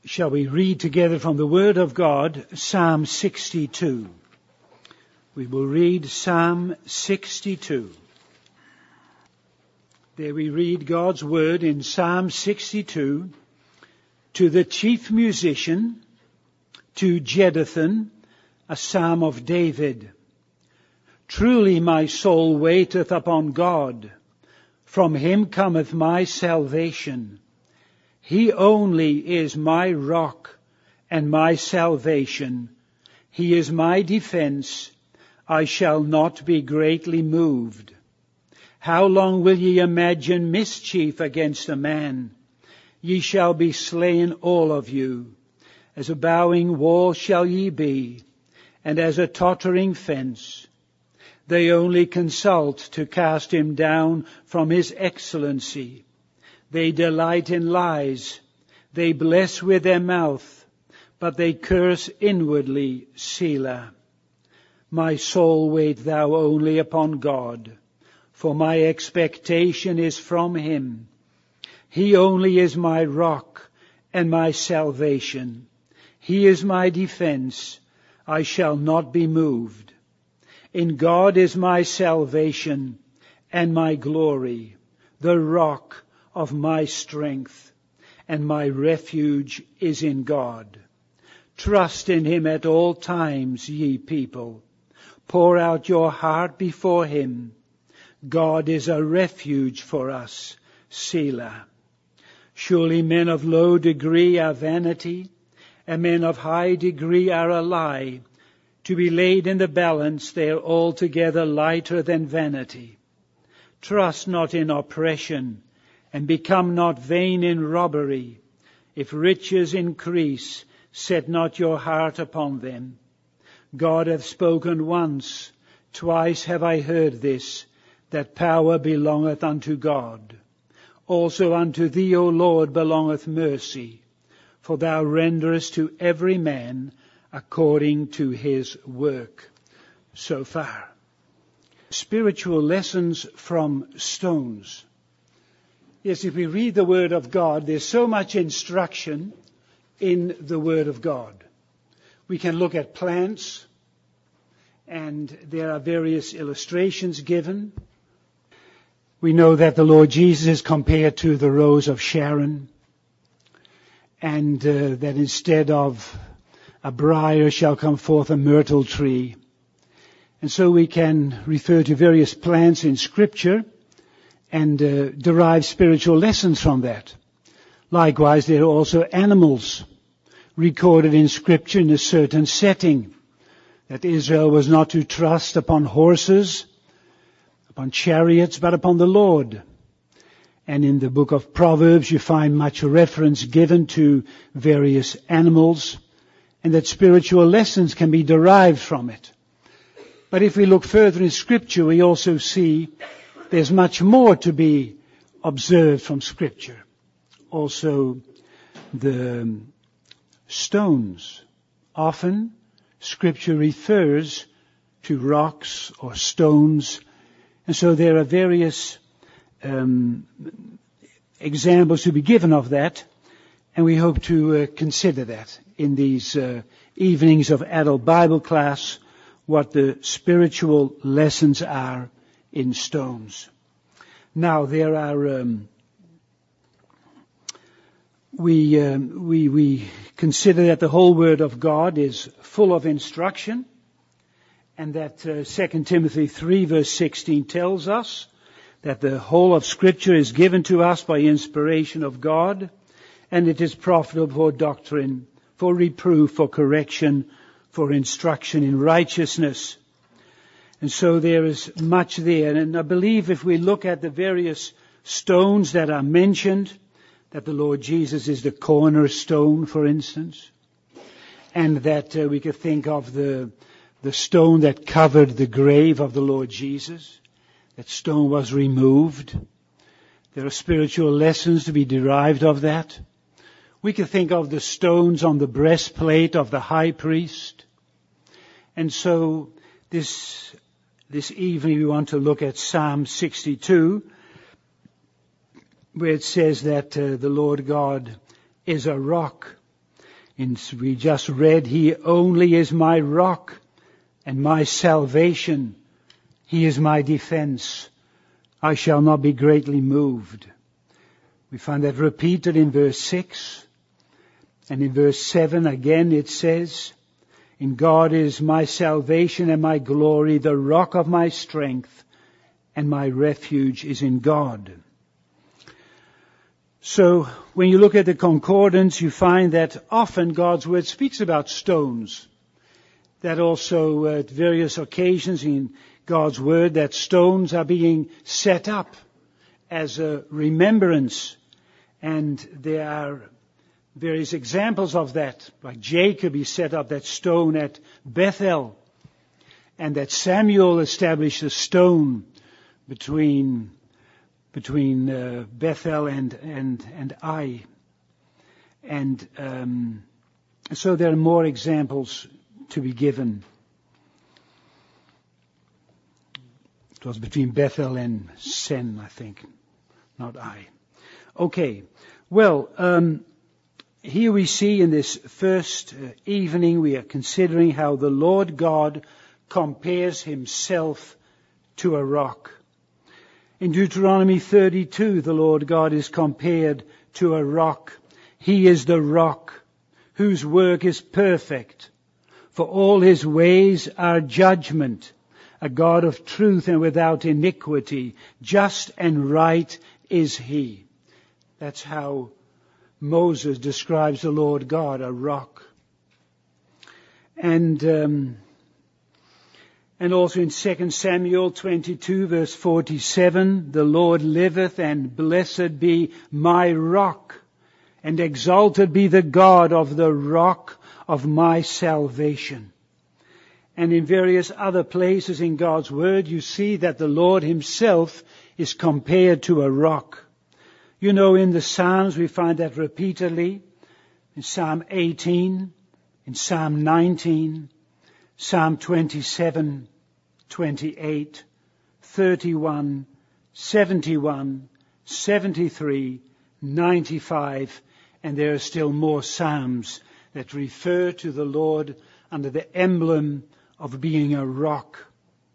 Shall we read together from the Word of God, Psalm 62? We will read Psalm 62. There we read God's Word in Psalm 62. To the chief musician, to Jeduthun, a psalm of David. Truly my soul waiteth upon God. From him cometh my salvation. He only is my rock and my salvation. He is my defense. I shall not be greatly moved. How long will ye imagine mischief against a man? Ye shall be slain all of you. As a bowing wall shall ye be, and as a tottering fence. They only consult to cast him down from his excellency. They delight in lies. They bless with their mouth, but they curse inwardly. Selah. My soul wait thou only upon God, for my expectation is from him. He only is my rock and my salvation. He is my defense. I shall not be moved. In God is my salvation and my glory, the rock of my strength, and my refuge is in God. Trust in him at all times, ye people. Pour out your heart before him. God is a refuge for us. Selah. Surely men of low degree are vanity, and men of high degree are a lie. To be laid in the balance, they are altogether lighter than vanity. Trust not in oppression, and become not vain in robbery. If riches increase, set not your heart upon them. God hath spoken once, twice have I heard this, that power belongeth unto God. Also unto thee, O Lord, belongeth mercy, for thou renderest to every man according to his work. So far. Spiritual lessons from stones. Yes, if we read the Word of God, there's so much instruction in the Word of God. We can look at plants, and there are various illustrations given. We know that the Lord Jesus is compared to the rose of Sharon, and that instead of a briar shall come forth a myrtle tree. And so we can refer to various plants in Scripture and derive spiritual lessons from that. Likewise, there are also animals recorded in Scripture in a certain setting, that Israel was not to trust upon horses, upon chariots, but upon the Lord. And in the book of Proverbs, you find much reference given to various animals, and that spiritual lessons can be derived from it. But if we look further in Scripture, we also see there's much more to be observed from Scripture. Also, the stones. Often, Scripture refers to rocks or stones. And so there are various examples to be given of that. And we hope to consider that in these evenings of adult Bible class, what the spiritual lessons are in stones. Now there are we consider that the whole Word of God is full of instruction, and that 2 Timothy 3 verse 16 tells us that the whole of Scripture is given to us by inspiration of God, and it is profitable for doctrine, for reproof, for correction, for instruction in righteousness. And so there is much there. And I believe if we look at the various stones that are mentioned, that the Lord Jesus is the cornerstone, for instance, and that we could think of the stone that covered the grave of the Lord Jesus. That stone was removed. There are spiritual lessons to be derived of that. We could think of the stones on the breastplate of the high priest. And so this evening we want to look at Psalm 62, where it says that the Lord God is a rock We just read, He only is my rock and my salvation. He is my defense. I shall not be greatly moved. We find that repeated in verse 6. And in verse 7 again it says, in God is my salvation and my glory, the rock of my strength, and my refuge is in God. So when you look at the concordance, you find that often God's word speaks about stones. That also at various occasions in God's word, that stones are being set up as a remembrance. And there are various examples of that. Like Jacob, he set up that stone at Bethel. And that Samuel established a stone between Bethel and Ai. And so there are more examples to be given. It was between Bethel and Sen, I think, not Ai. Okay, well, here we see in this first evening we are considering how the Lord God compares himself to a rock. In Deuteronomy 32, the Lord God is compared to a rock. He is the rock whose work is perfect, for all his ways are judgment, a God of truth and without iniquity, just and right is he. That's how Moses describes the Lord God, a rock. And also in 2 Samuel 22 verse 47, the Lord liveth, and blessed be my rock, and exalted be the God of the rock of my salvation. And in various other places in God's word, you see that the Lord himself is compared to a rock. You know, in the Psalms we find that repeatedly, in Psalm 18, in Psalm 19, Psalm 27, 28, 31, 71, 73, 95, and there are still more Psalms that refer to the Lord under the emblem of being a rock.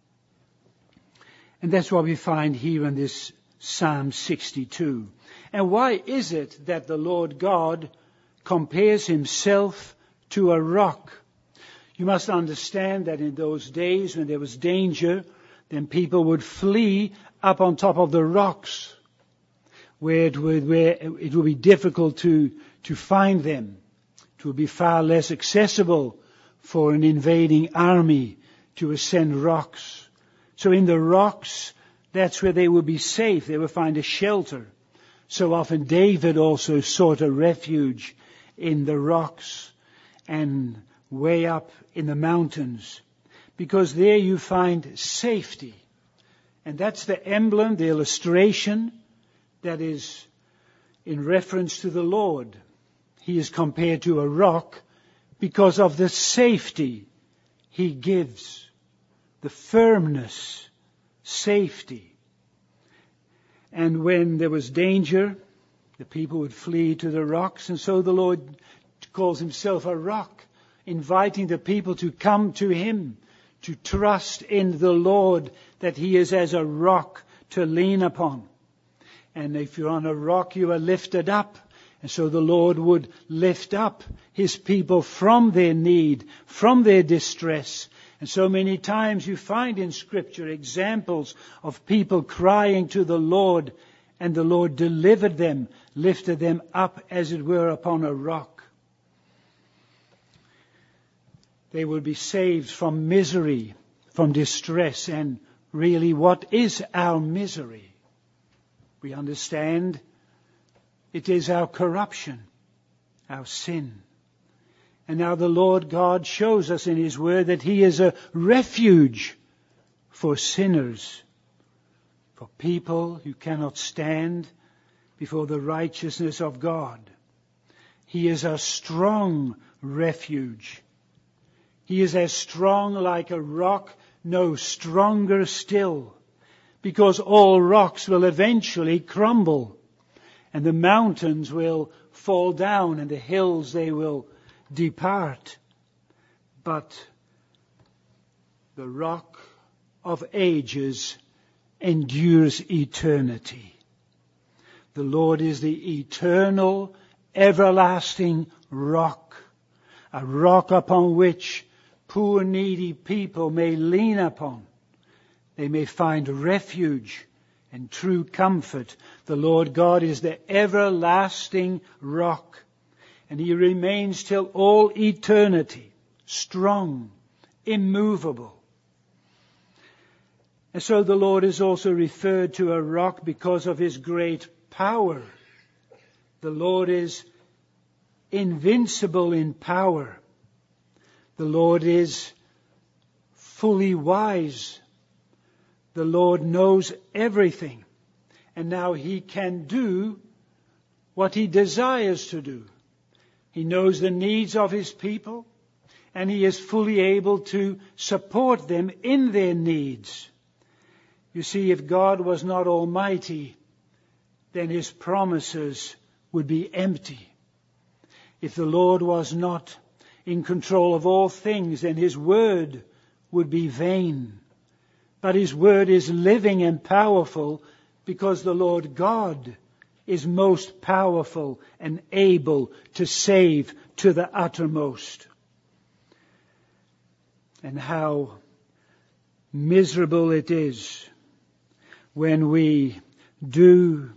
And that's what we find here in this Psalm 62. And why is it that the Lord God compares himself to a rock? You must understand that in those days when there was danger, then people would flee up on top of the rocks, where it would be difficult to find them. It would be far less accessible for an invading army to ascend rocks. So in the rocks, that's where they would be safe. They would find a shelter. So often David also sought a refuge in the rocks and way up in the mountains, because there you find safety. And that's the emblem, the illustration that is in reference to the Lord. He is compared to a rock because of the safety he gives, the firmness, safety. And when there was danger, the people would flee to the rocks, and so the Lord calls himself a rock, inviting the people to come to him, to trust in the Lord, that he is as a rock to lean upon. And if you're on a rock, you are lifted up. And so the Lord would lift up his people from their need, from their distress. And so many times you find in Scripture examples of people crying to the Lord, and the Lord delivered them, lifted them up as it were upon a rock. They will be saved from misery, from distress. And really, what is our misery? We understand it is our corruption, our sin. And now the Lord God shows us in his word that he is a refuge for sinners, for people who cannot stand before the righteousness of God. He is a strong refuge. He is as strong like a rock, no, stronger still, because all rocks will eventually crumble, and the mountains will fall down, and the hills, they will depart, but the Rock of Ages endures eternity. The Lord is the eternal, everlasting rock, a rock upon which poor, needy people may lean upon. They may find refuge and true comfort. The Lord God is the everlasting rock, and He remains till all eternity, strong, immovable. And so the Lord is also referred to a rock because of His great power. The Lord is invincible in power. The Lord is fully wise. The Lord knows everything. And now He can do what He desires to do. He knows the needs of His people, and He is fully able to support them in their needs. You see, if God was not almighty, then His promises would be empty. If the Lord was not in control of all things, then His word would be vain. But His word is living and powerful because the Lord God is most powerful and able to save to the uttermost. And how miserable it is when we do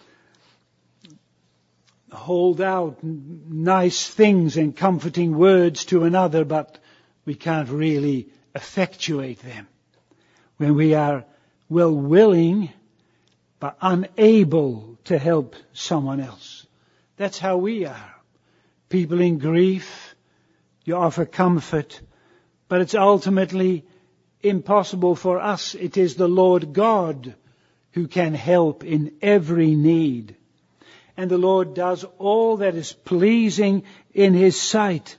hold out nice things and comforting words to another, but we can't really effectuate them. When we are well willing, but unable to help someone else. That's how we are. People in grief, you offer comfort, but it's ultimately impossible for us. It is the Lord God who can help in every need. And the Lord does all that is pleasing in His sight.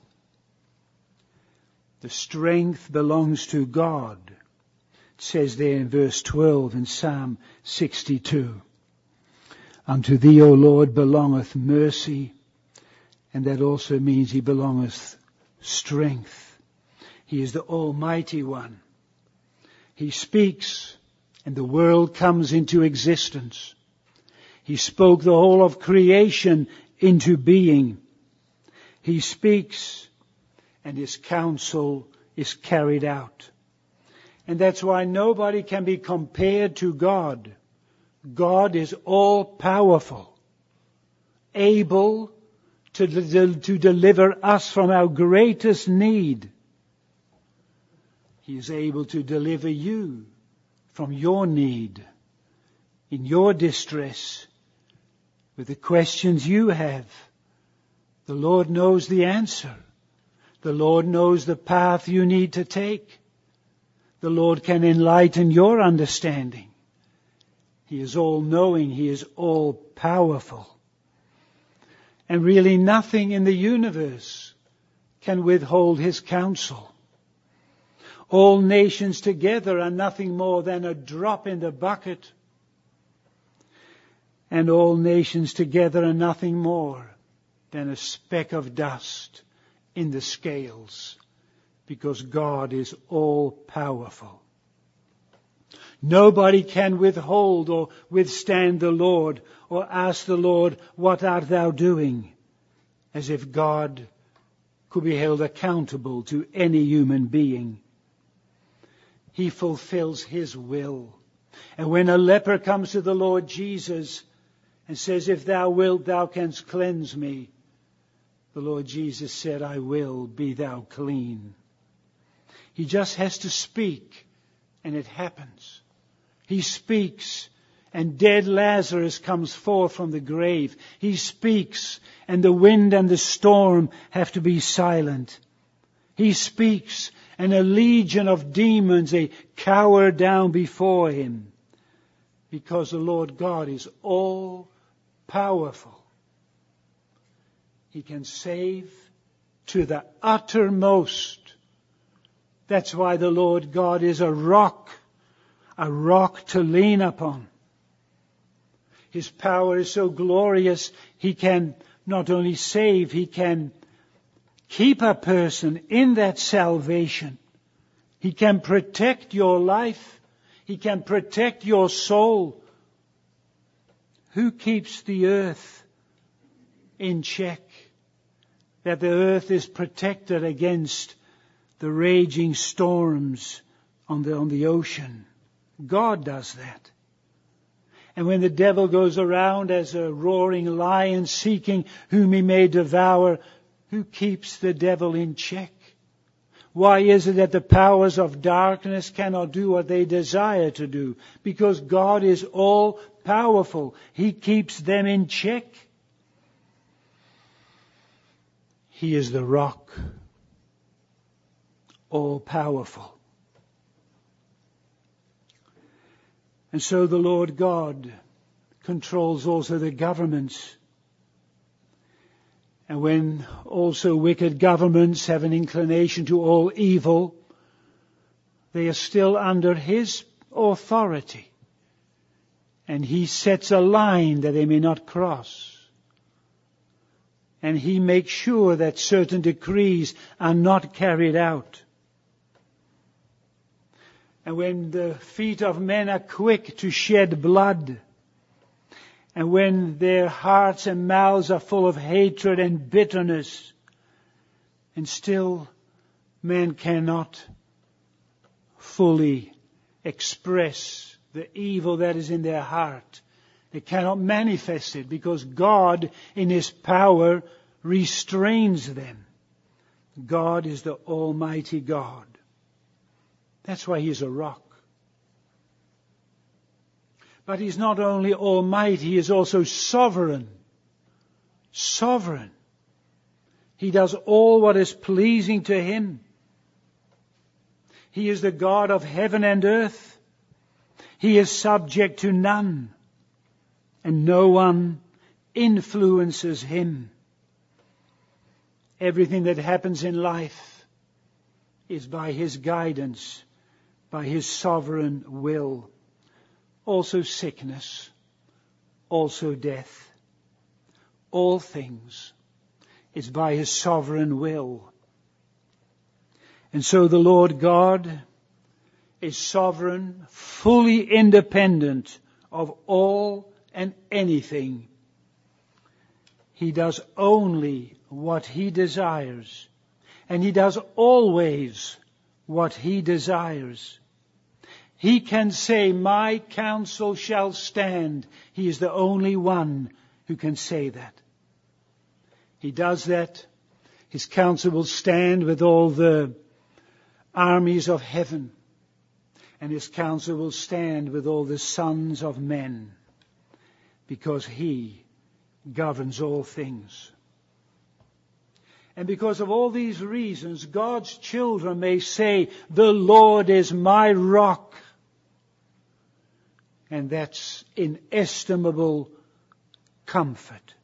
The strength belongs to God. It says there in verse 12 in Psalm 62. Unto Thee, O Lord, belongeth mercy. And that also means He belongeth strength. He is the Almighty One. He speaks and the world comes into existence. He spoke the whole of creation into being. He speaks and His counsel is carried out. And that's why nobody can be compared to God. God is all powerful, able to deliver us from our greatest need. He is able to deliver you from your need, in your distress, with the questions you have. The Lord knows the answer. The Lord knows the path you need to take. The Lord can enlighten your understanding. He is all-knowing. He is all-powerful. And really nothing in the universe can withhold His counsel. All nations together are nothing more than a drop in the bucket. And all nations together are nothing more than a speck of dust in the scales, because God is all-powerful. Nobody can withhold or withstand the Lord or ask the Lord, what art thou doing? As if God could be held accountable to any human being. He fulfills His will. And when a leper comes to the Lord Jesus and says, if thou wilt, thou canst cleanse me, the Lord Jesus said, I will, be thou clean. He just has to speak, and it happens. He speaks, and dead Lazarus comes forth from the grave. He speaks, and the wind and the storm have to be silent. He speaks, and a legion of demons, they cower down before Him, because the Lord God is all powerful. He can save to the uttermost. That's why the Lord God is a rock to lean upon. His power is so glorious, He can not only save, He can keep a person in that salvation. He can protect your life. He can protect your soul. Who keeps the earth in check? That the earth is protected against the raging storms on the ocean. God does that. And when the devil goes around as a roaring lion seeking whom he may devour, who keeps the devil in check? Why is it that the powers of darkness cannot do what they desire to do? Because God is all powerful. He keeps them in check. He is the rock, all powerful. And so the Lord God controls also the governments. And when also wicked governments have an inclination to all evil, they are still under His authority. And He sets a line that they may not cross. And He makes sure that certain decrees are not carried out. And when the feet of men are quick to shed blood, and when their hearts and mouths are full of hatred and bitterness, and still man cannot fully express the evil that is in their heart, they cannot manifest it because God in His power restrains them. God is the Almighty God. That's why He is a rock. But He's not only almighty, He is also sovereign. Sovereign. He does all what is pleasing to Him. He is the God of heaven and earth. He is subject to none. And no one influences Him. Everything that happens in life is by His guidance, by His sovereign will. Also sickness, also death. All things is by His sovereign will. And so the Lord God is sovereign, fully independent of all and anything. He does only what He desires, and He does always what He desires. He can say, my counsel shall stand. He is the only one who can say that. He does that. His counsel will stand with all the armies of heaven. And His counsel will stand with all the sons of men. Because He governs all things. And because of all these reasons, God's children may say, the Lord is my rock. And that's inestimable comfort.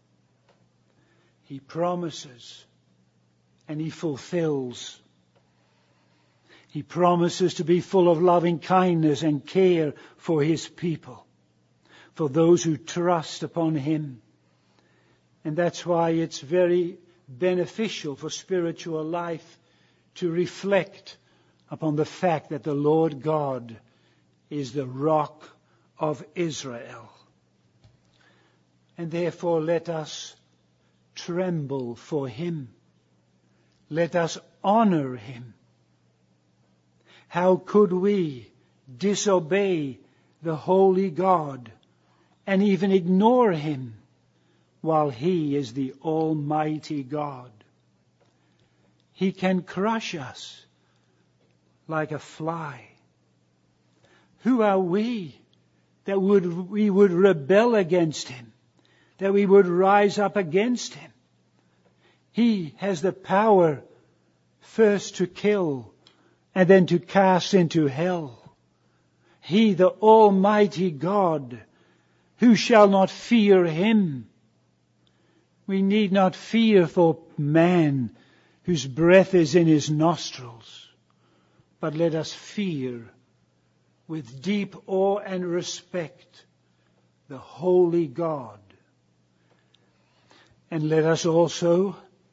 He promises and He fulfills. He promises to be full of loving kindness and care for His people, for those who trust upon Him. And that's why it's very beneficial for spiritual life to reflect upon the fact that the Lord God is the rock of Israel. And therefore let us tremble for Him. Let us honor Him. How could we disobey the holy God and even ignore Him while He is the Almighty God? He can crush us like a fly. Who are we that we would rebel against Him, that we would rise up against Him? He has the power first to kill and then to cast into hell. He, the Almighty God, who shall not fear Him? We need not fear for man whose breath is in his nostrils, but let us fear with deep awe and respect the holy God. And let us also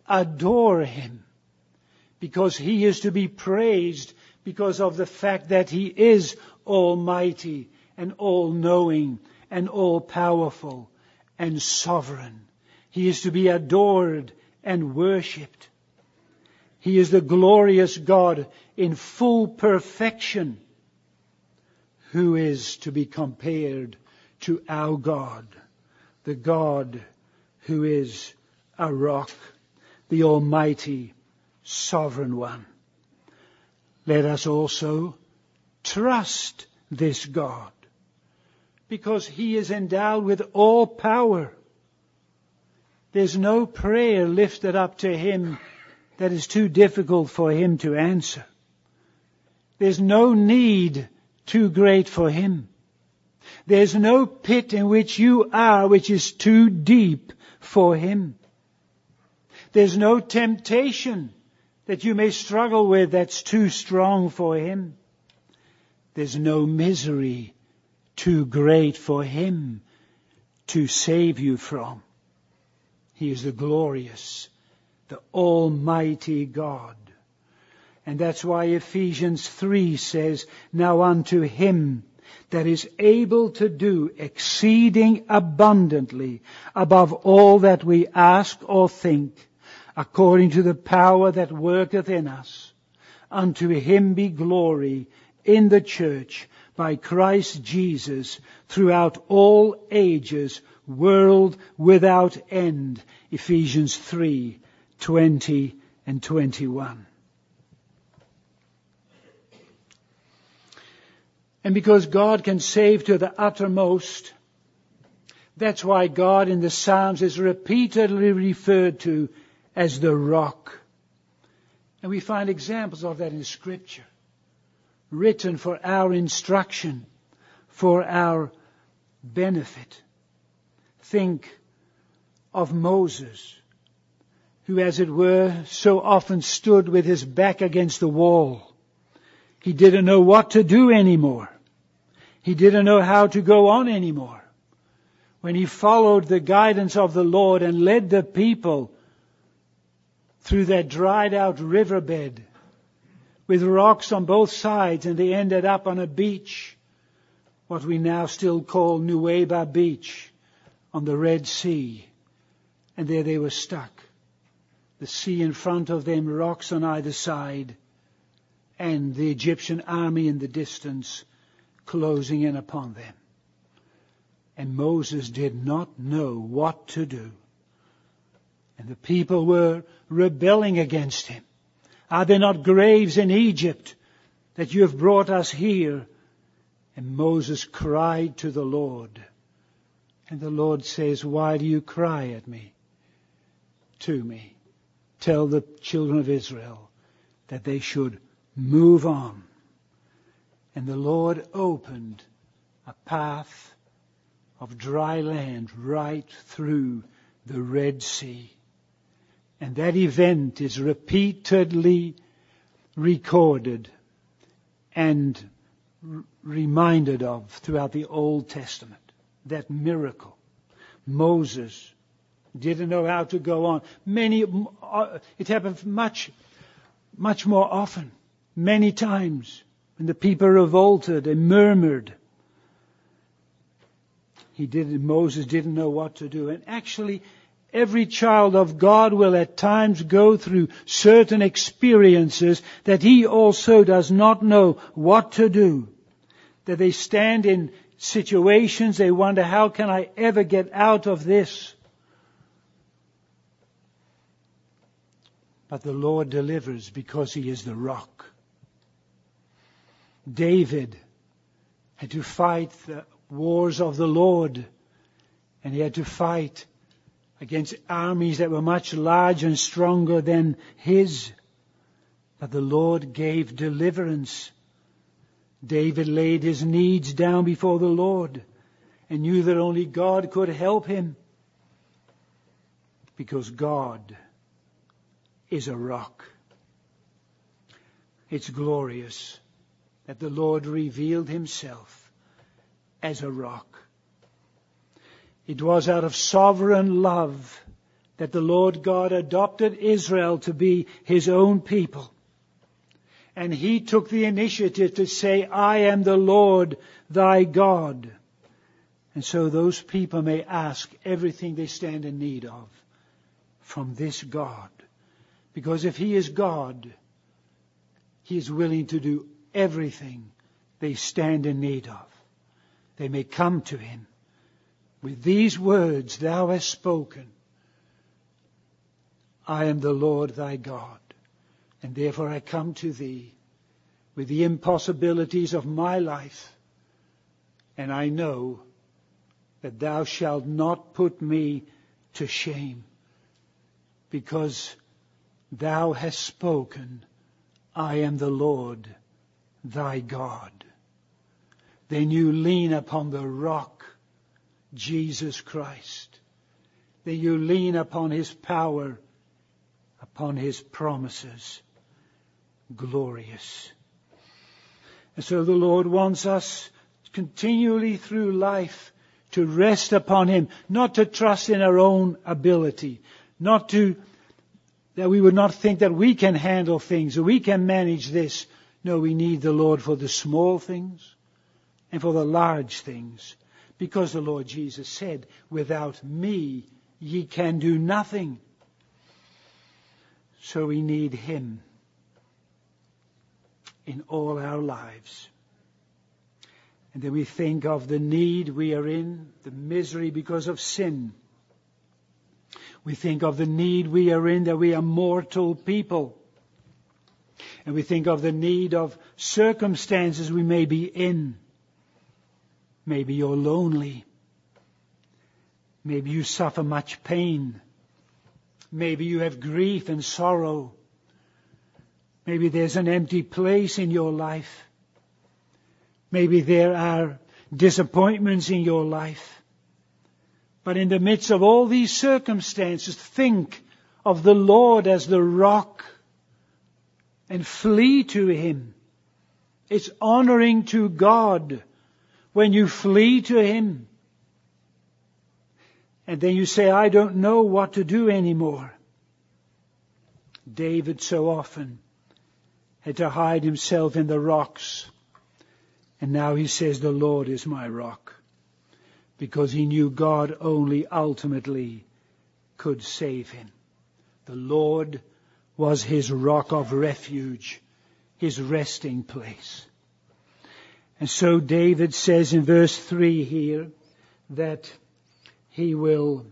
adore him, because he is to be praised because of the fact that he is almighty and all-knowing and all-powerful and sovereign. He is to be adored and worshipped. He is the glorious God in full perfection, who is to be compared to our God, the God who is a rock, the Almighty Sovereign One. Let us also trust this God, because he is endowed with all power. There's no prayer lifted up to him that is too difficult for him to answer. There's no need too great for him. There's no pit in which you are which is too deep for him. There's no temptation that you may struggle with that's too strong for him. There's no misery too great for him to save you from. He is the glorious, the almighty God. And that's why Ephesians 3 says, "Now unto him that is able to do exceeding abundantly above all that we ask or think, according to the power that worketh in us, unto him be glory in the church by Christ Jesus throughout all ages, world without end." Ephesians 3:20 and 21. And because God can save to the uttermost, that's why God in the Psalms is repeatedly referred to as the rock. And we find examples of that in Scripture, written for our instruction, for our benefit. Think of Moses, who, as it were, so often stood with his back against the wall. He didn't know what to do anymore. He didn't know how to go on anymore. When he followed the guidance of the Lord and led the people through that dried out riverbed with rocks on both sides, and they ended up on a beach, what we now still call Nuweiba Beach, on the Red Sea. And there they were stuck. The sea in front of them, rocks on either side, and the Egyptian army in the distance closing in upon them. And Moses did not know what to do. And the people were rebelling against him. "Are there not graves in Egypt that you have brought us here?" And Moses cried to the Lord. And the Lord says, "Why do you cry at me? To me. Tell the children of Israel that they should move on." And the Lord opened a path of dry land right through the Red Sea. And that event is repeatedly recorded and reminded of throughout the Old Testament. That miracle. Moses didn't know how to go on. It happened much more often. Many times when the people revolted and murmured, Moses didn't know what to do. And actually, every child of God will at times go through certain experiences that he also does not know what to do. That they stand in situations, they wonder, how can I ever get out of this? But the Lord delivers because he is the rock. David had to fight the wars of the Lord, and he had to fight against armies that were much larger and stronger than his. But the Lord gave deliverance. David laid his needs down before the Lord and knew that only God could help him, because God is a rock. It's glorious that the Lord revealed himself as a rock. It was out of sovereign love that the Lord God adopted Israel to be His own people. And He took the initiative to say, I am the Lord thy God. And so those people may ask everything they stand in need of from this God. Because if He is God, He is willing to do everything they stand in need of. They may come to Him with these words, Thou hast spoken. I am the Lord thy God, and therefore I come to Thee with the impossibilities of my life, and I know that Thou shalt not put me to shame, because Thou hast spoken, I am the Lord thy God. Then you lean upon the rock, Jesus Christ. Then you lean upon His power, upon His promises. Glorious. And so the Lord wants us continually through life to rest upon Him, not to trust in our own ability, that we would not think that we can handle things or we can manage this. No, we need the Lord for the small things and for the large things. Because the Lord Jesus said, without me ye can do nothing. So we need Him in all our lives. And then we think of the need we are in, the misery because of sin. We think of the need we are in, that we are mortal people. And we think of the need of circumstances we may be in. Maybe you're lonely. Maybe you suffer much pain. Maybe you have grief and sorrow. Maybe there's an empty place in your life. Maybe there are disappointments in your life. But in the midst of all these circumstances, think of the Lord as the rock and flee to Him. It's honoring to God when you flee to Him. And then you say, I don't know what to do anymore. David so often had to hide himself in the rocks. And now he says, the Lord is my rock. Because he knew God only ultimately could save him. The Lord was his rock of refuge, his resting place. And so David says in verse 3 here that he will,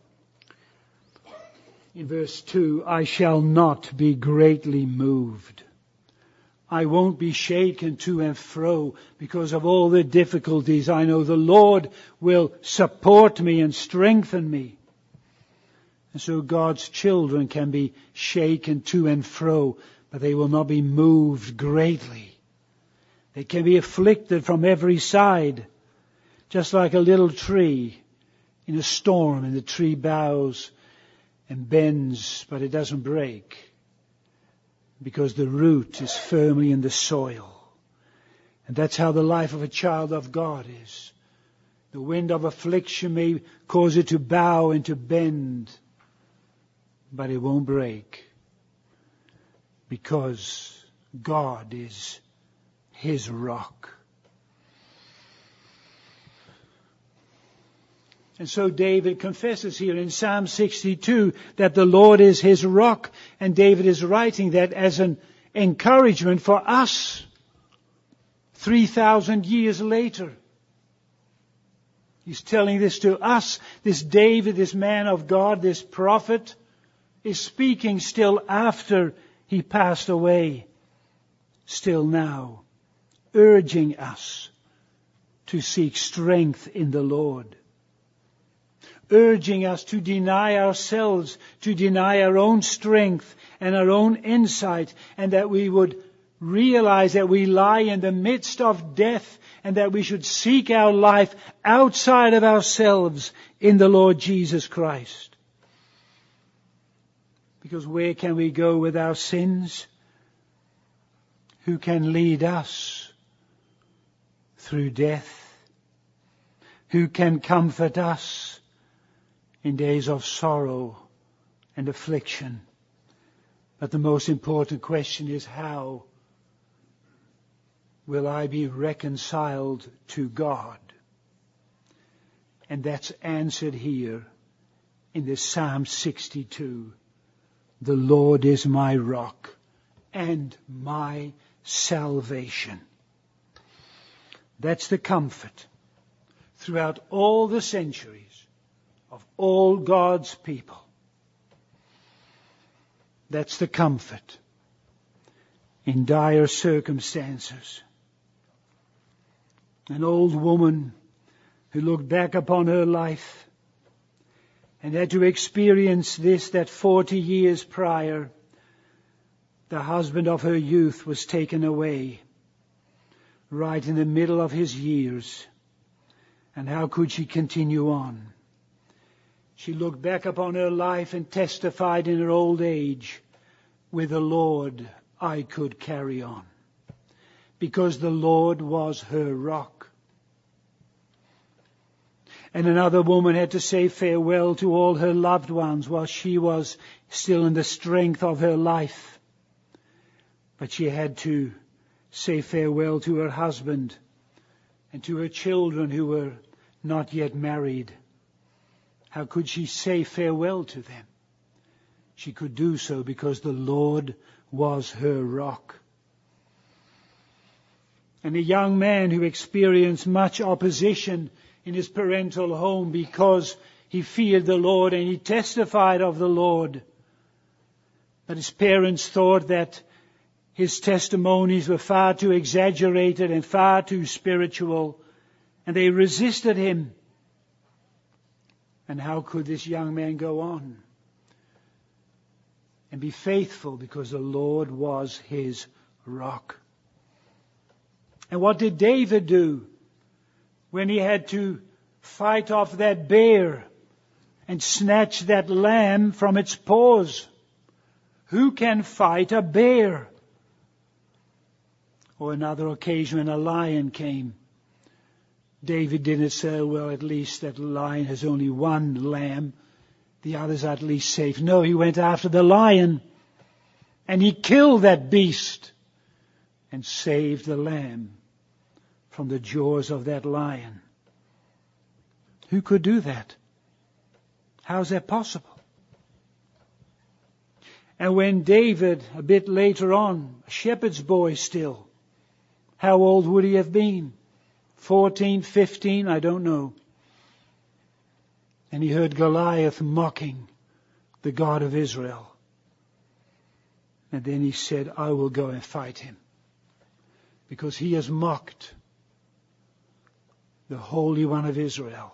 in verse 2, I shall not be greatly moved. I won't be shaken to and fro because of all the difficulties. I know the Lord will support me and strengthen me. And so God's children can be shaken to and fro, but they will not be moved greatly. They can be afflicted from every side, just like a little tree in a storm, and the tree bows and bends, but it doesn't break, because the root is firmly in the soil. And that's how the life of a child of God is. The wind of affliction may cause it to bow and to bend, but it won't break, because God is his rock. And so David confesses here in Psalm 62 that the Lord is his rock. And David is writing that as an encouragement for us 3,000 years later. He's telling this to us. This David, this man of God, this prophet, is speaking still after he passed away. Still now, urging us to seek strength in the Lord. Urging us to deny ourselves, to deny our own strength and our own insight, and that we would realize that we lie in the midst of death, and that we should seek our life outside of ourselves in the Lord Jesus Christ. Because where can we go with our sins? Who can lead us through death? Who can comfort us in days of sorrow and affliction. But the most important question is, how will I be reconciled to God? And that's answered here in this Psalm 62. The Lord is my rock and my salvation. That's the comfort throughout all the centuries of all God's people. That's the comfort in dire circumstances. An old woman who looked back upon her life and had to experience this, that 40 years prior, the husband of her youth was taken away right in the middle of his years. And how could she continue on? She looked back upon her life and testified in her old age, with the Lord I could carry on, because the Lord was her rock. And another woman had to say farewell to all her loved ones while she was still in the strength of her life. But she had to say farewell to her husband and to her children who were not yet married. How could she say farewell to them? She could do so because the Lord was her rock. And a young man who experienced much opposition in his parental home because he feared the Lord and he testified of the Lord. But his parents thought that his testimonies were far too exaggerated and far too spiritual, and they resisted him. And how could this young man go on and be faithful, because the Lord was his rock? And what did David do when he had to fight off that bear and snatch that lamb from its paws? Who can fight a bear? Or another occasion when a lion came. David didn't say, well, at least that lion has only one lamb. The others are at least safe. No, he went after the lion and he killed that beast and saved the lamb from the jaws of that lion. Who could do that? How is that possible? And when David, a bit later on, a shepherd's boy still, how old would he have been? 14, 15, I don't know. And he heard Goliath mocking the God of Israel. And then he said, I will go and fight him, because he has mocked the Holy One of Israel.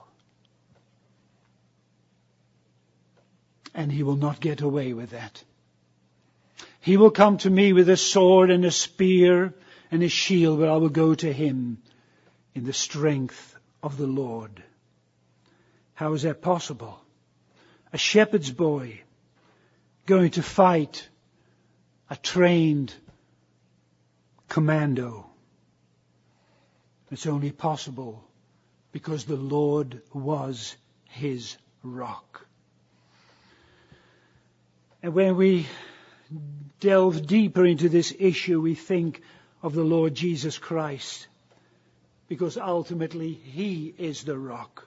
And he will not get away with that. He will come to me with a sword and a spear and a shield, but I will go to him in the strength of the Lord. How is that possible? A shepherd's boy going to fight a trained commando. It's only possible because the Lord was his rock. And when we delve deeper into this issue, we think of the Lord Jesus Christ, because ultimately he is the rock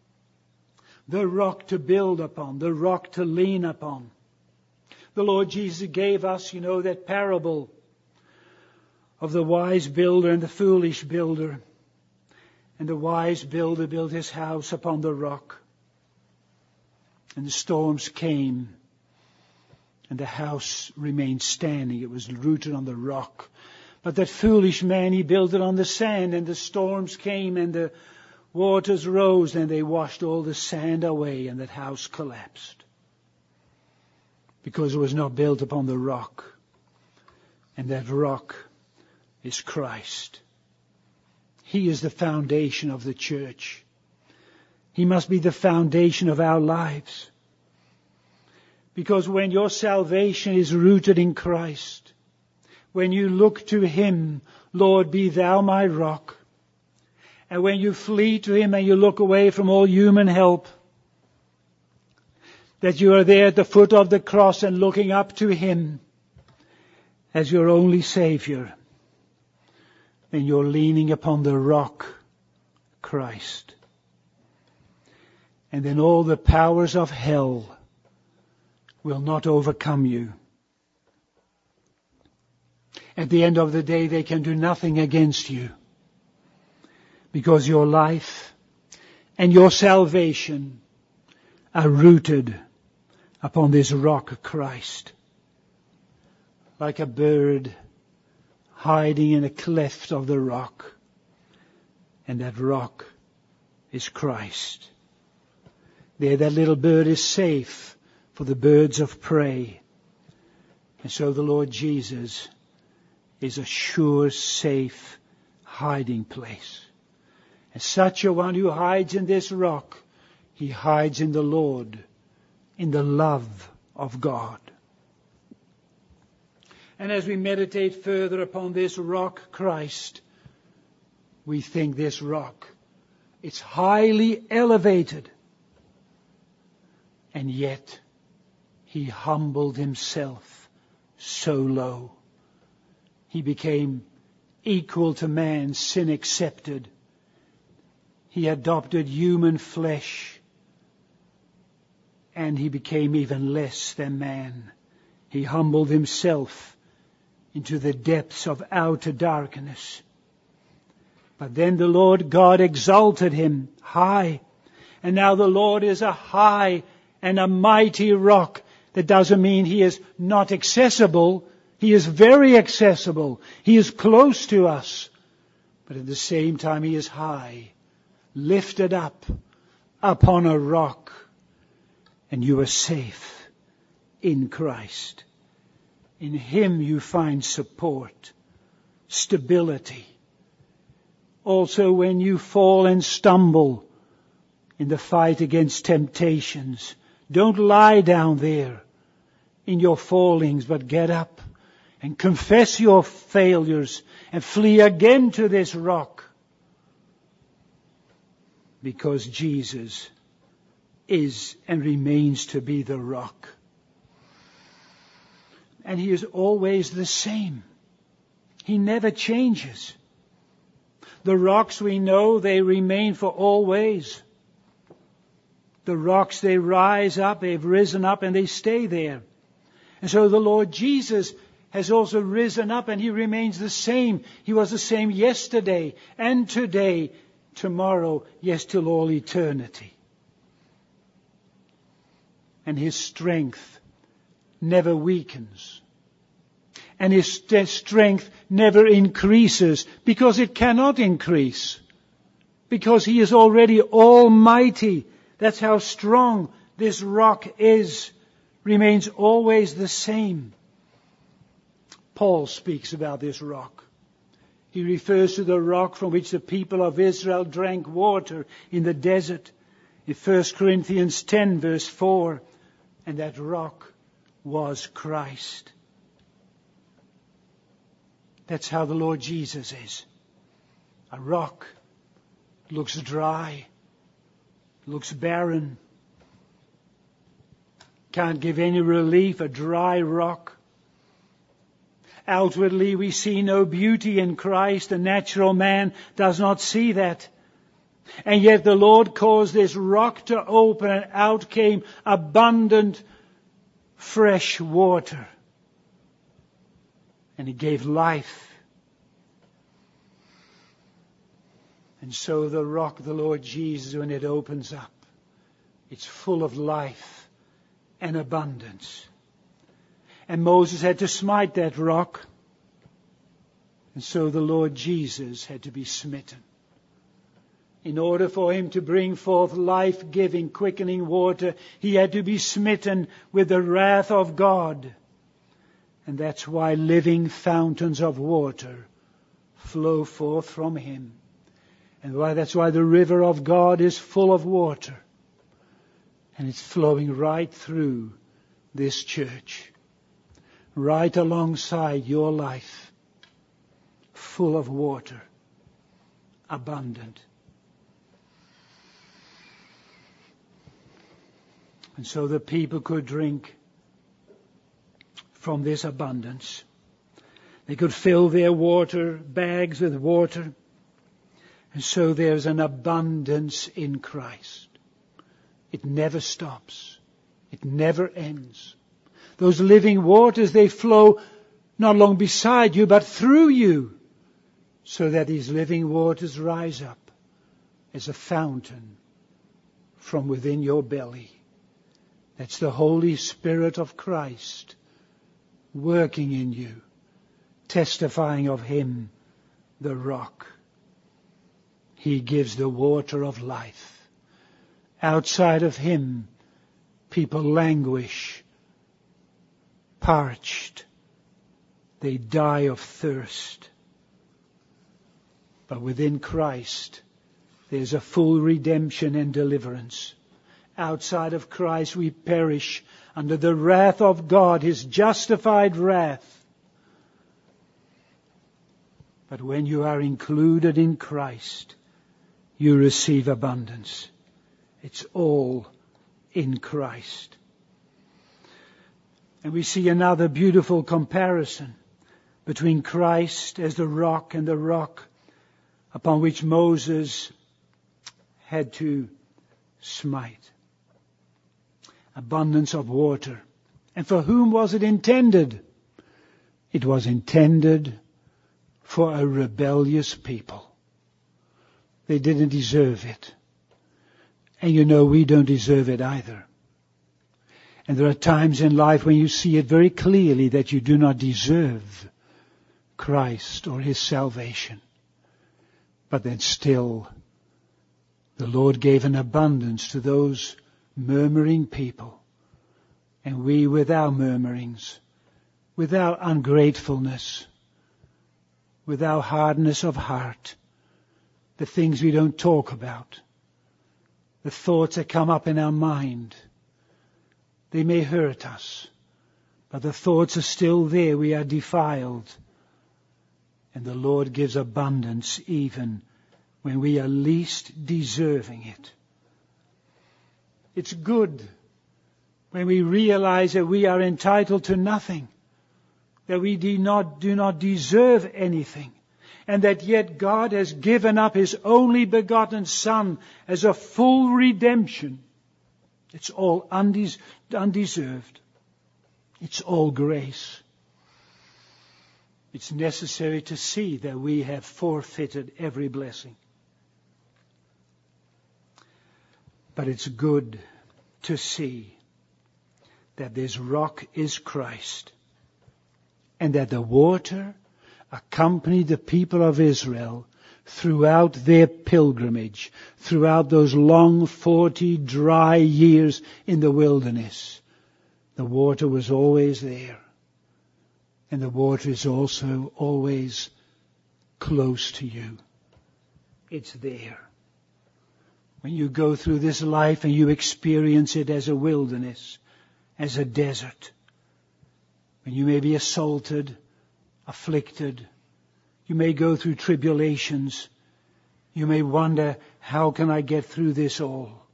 to build upon, the rock to lean upon. The Lord Jesus gave us, that parable of the wise builder and the foolish builder. And the wise builder built his house upon the rock. And the storms came, and the house remained standing. It was rooted on the rock. But that foolish man, he built it on the sand, and the storms came, and the waters rose, and they washed all the sand away, and that house collapsed. Because it was not built upon the rock. And that rock is Christ. He is the foundation of the church. He must be the foundation of our lives. Because when your salvation is rooted in Christ, when you look to him, Lord, be thou my rock. And when you flee to him and you look away from all human help, that you are there at the foot of the cross and looking up to Him as your only Savior, then you're leaning upon the rock, Christ. And then all the powers of hell will not overcome you. At the end of the day, they can do nothing against you, because your life and your salvation are rooted upon this rock, Christ. Like a bird hiding in a cleft of the rock, and that rock is Christ. There that little bird is safe for the birds of prey. And so the Lord Jesus is a sure, safe hiding place. And such a one who hides in this rock, he hides in the Lord, in the love of God. And as we meditate further upon this rock, Christ, we think this rock, it's highly elevated. And yet, He humbled Himself so low. He became equal to man, sin accepted. He adopted human flesh, and He became even less than man. He humbled Himself into the depths of outer darkness. But then the Lord God exalted Him high. And now the Lord is a high and a mighty rock. That doesn't mean He is not accessible. He is very accessible. He is close to us. But at the same time He is high, lifted up upon a rock. And you are safe in Christ. In Him you find support, stability. Also when you fall and stumble in the fight against temptations, don't lie down there in your fallings, but get up and confess your failures and flee again to this rock. Because Jesus is and remains to be the rock. And He is always the same. He never changes. The rocks we know, they remain for always. The rocks, they rise up, they've risen up, and they stay there. And so the Lord Jesus has also risen up, and He remains the same. He was the same yesterday and today, tomorrow, yes, till all eternity. And His strength never weakens. And His strength never increases, because it cannot increase. Because He is already almighty. That's how strong this rock is. Remains always the same. Paul speaks about this rock. He refers to the rock from which the people of Israel drank water in the desert. In 1 Corinthians 10 verse 4. And that rock was Christ. That's how the Lord Jesus is. A rock. Looks dry. Looks barren. Can't give any relief. A dry rock. Outwardly we see no beauty in Christ. The natural man does not see that. And yet the Lord caused this rock to open, and out came abundant fresh water. And He gave life. And so the rock, the Lord Jesus, when it opens up, it's full of life and abundance. And Moses had to smite that rock. And so the Lord Jesus had to be smitten. In order for Him to bring forth life-giving, quickening water, He had to be smitten with the wrath of God. And that's why living fountains of water flow forth from Him. And that's why the river of God is full of water. And it's flowing right through this church. Right alongside your life. Full of water. Abundant. And so the people could drink from this abundance. They could fill their water bags with water. And so there's an abundance in Christ. It never stops. It never ends. Those living waters, they flow not long beside you, but through you, so that these living waters rise up as a fountain from within your belly. That's the Holy Spirit of Christ working in you, testifying of Him, the rock. He gives the water of life. Outside of Him, people languish, parched. They die of thirst. But within Christ, there's a full redemption and deliverance. Outside of Christ, we perish under the wrath of God, His justified wrath. But when you are included in Christ, you receive abundance. It's all in Christ. And we see another beautiful comparison between Christ as the rock and the rock upon which Moses had to smite. Abundance of water. And for whom was it intended? It was intended for a rebellious people. They didn't deserve it. And you know, we don't deserve it either. And there are times in life when you see it very clearly that you do not deserve Christ or His salvation. But then still, the Lord gave an abundance to those murmuring people. And we, with our murmurings, with our ungratefulness, with our hardness of heart, the things we don't talk about, the thoughts that come up in our mind, they may hurt us, but the thoughts are still there. We are defiled. And the Lord gives abundance even when we are least deserving it. It's good when we realize that we are entitled to nothing, that we do not deserve anything, and that yet God has given up His only begotten Son as a full redemption. It's all undeserved. It's all grace. It's necessary to see that we have forfeited every blessing. But it's good to see that this rock is Christ, and that the water accompanied the people of Israel throughout their pilgrimage, throughout those long 40 dry years in the wilderness. The water was always there. And the water is also always close to you. It's there. When you go through this life and you experience it as a wilderness, as a desert, when you may be assaulted, afflicted, you may go through tribulations, you may wonder, how can I get through this all?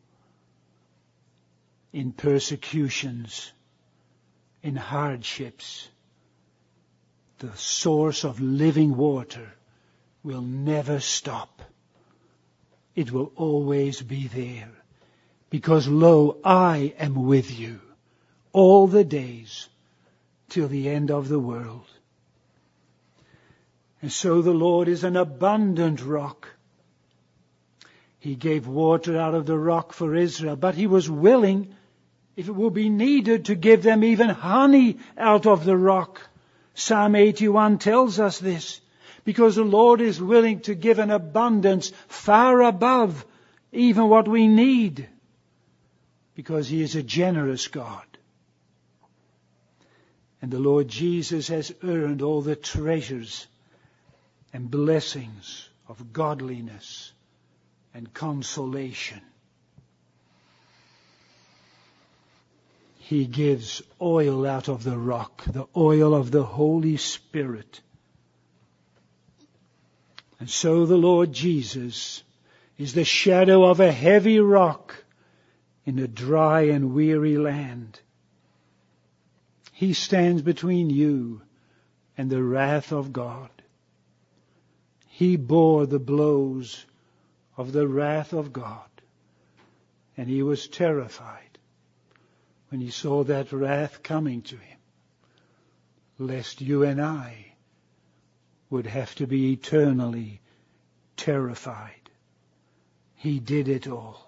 In persecutions, in hardships, the source of living water will never stop. It will always be there. Because lo, I am with you all the days till the end of the world. And so the Lord is an abundant rock. He gave water out of the rock for Israel, but He was willing, if it will be needed, to give them even honey out of the rock. Psalm 81 tells us this, because the Lord is willing to give an abundance far above even what we need, because He is a generous God. And the Lord Jesus has earned all the treasures and blessings of godliness and consolation. He gives oil out of the rock, the oil of the Holy Spirit. And so the Lord Jesus is the shadow of a heavy rock in a dry and weary land. He stands between you and the wrath of God. He bore the blows of the wrath of God, and he was terrified when he saw that wrath coming to him, lest you and I would have to be eternally terrified. He did it all.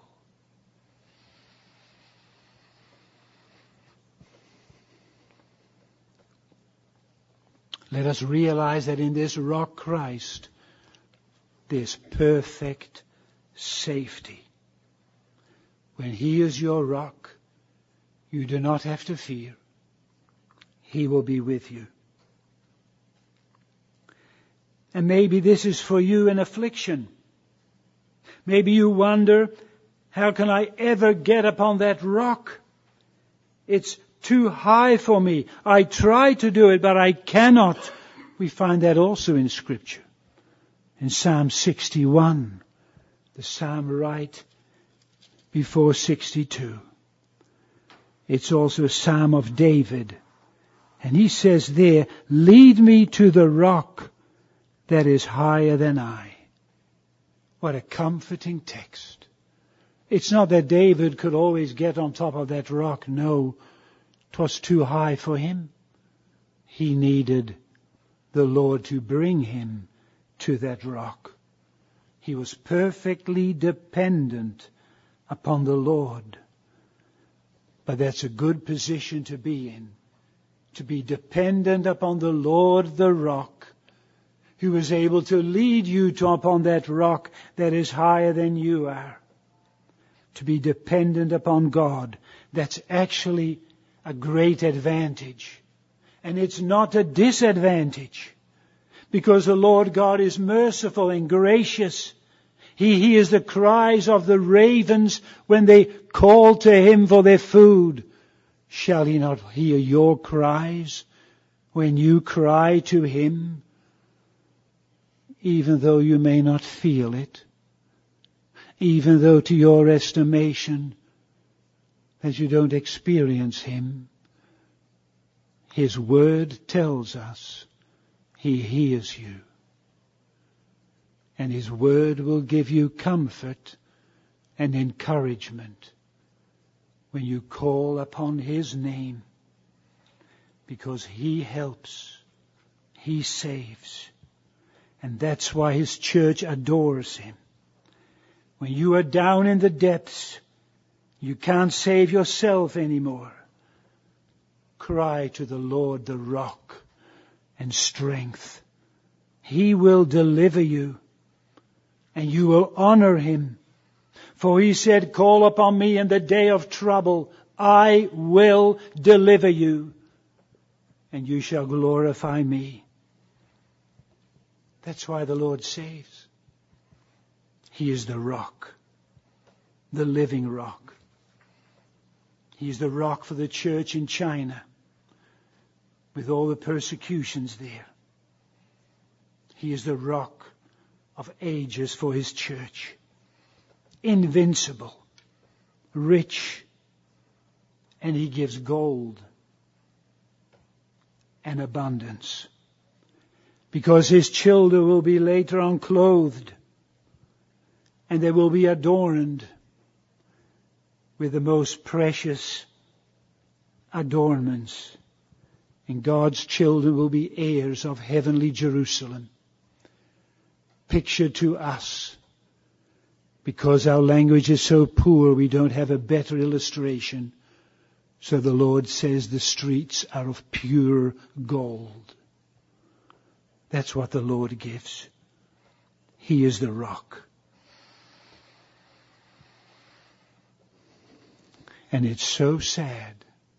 Let us realize that in this rock Christ, there's perfect safety. When he is your rock, you do not have to fear. He will be with you. And maybe this is for you an affliction. Maybe you wonder, how can I ever get upon that rock? It's too high for me. I try to do it, but I cannot. We find that also in Scripture. In Psalm 61, the psalm right before 62. It's also a psalm of David. And he says there, lead me to the rock that is higher than I. What a comforting text. It's not that David could always get on top of that rock. No, it was too high for him. He needed the Lord to bring him to that rock. He was perfectly dependent upon the Lord. But that's a good position to be in. To be dependent upon the Lord, the rock, who is able to lead you upon that rock that is higher than you are. To be dependent upon God, that's actually a great advantage. And it's not a disadvantage. Because the Lord God is merciful and gracious. He hears the cries of the ravens when they call to Him for their food. Shall He not hear your cries when you cry to Him? Even though you may not feel it. Even though to your estimation that you don't experience Him. His Word tells us He hears you. And His Word will give you comfort and encouragement when you call upon His name. Because He helps. He saves. And that's why His church adores Him. When you are down in the depths, you can't save yourself anymore. Cry to the Lord, the rock and strength. He will deliver you, and you will honor Him. For He said, call upon me in the day of trouble. I will deliver you, and you shall glorify me. That's why the Lord saves. He is the rock, the living rock. He is the rock for the church in China, with all the persecutions there. He is the rock of ages for His church. Invincible, rich, and He gives gold and abundance. Because His children will be later on clothed, and they will be adorned with the most precious adornments. And God's children will be heirs of heavenly Jerusalem. Pictured to us. Because our language is so poor, we don't have a better illustration. So the Lord says the streets are of pure gold. That's what the Lord gives. He is the rock. And it's so sad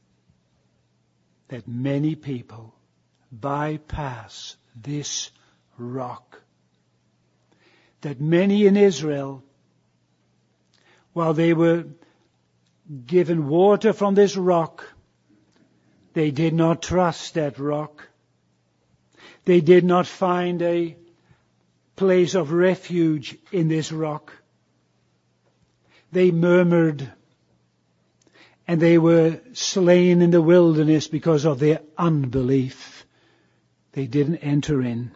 that many people bypass this rock. That many in Israel, while they were given water from this rock, they did not trust that rock. They did not find a place of refuge in this rock. They murmured and they were slain in the wilderness because of their unbelief. They didn't enter in.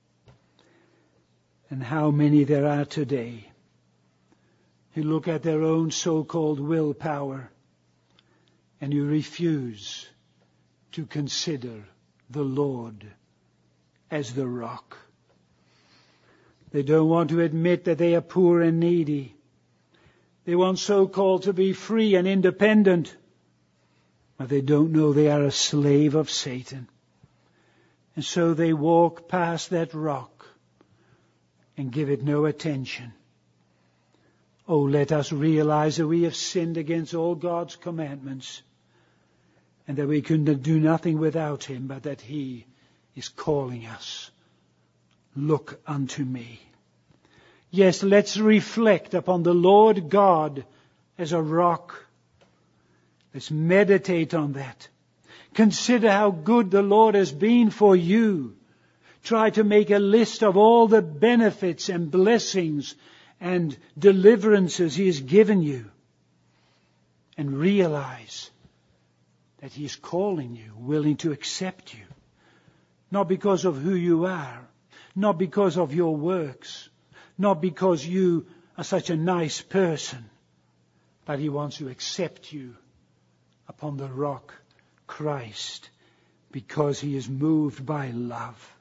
And how many there are today who look at their own so-called willpower and who refuse to consider the Lord as the rock. They don't want to admit that they are poor and needy. They want so-called to be free and independent, but they don't know they are a slave of Satan. And so they walk past that rock and give it no attention. Oh, let us realize that we have sinned against all God's commandments and that we can do nothing without Him, but that He is calling us. Look unto me. Yes, let's reflect upon the Lord God as a rock. Let's meditate on that. Consider how good the Lord has been for you. Try to make a list of all the benefits and blessings and deliverances He has given you. And realize that He is calling you, willing to accept you. Not because of who you are, not because of your works, not because you are such a nice person, but He wants to accept you upon the rock, Christ, because He is moved by love.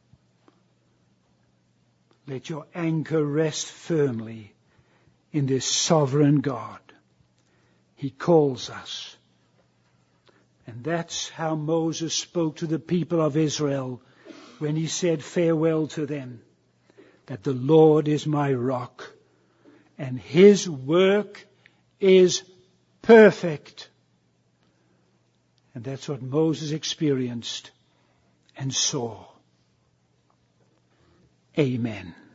Let your anchor rest firmly in this sovereign God. He calls us. And that's how Moses spoke to the people of Israel when he said farewell to them. That the Lord is my rock and His work is perfect. And that's what Moses experienced and saw. Amen.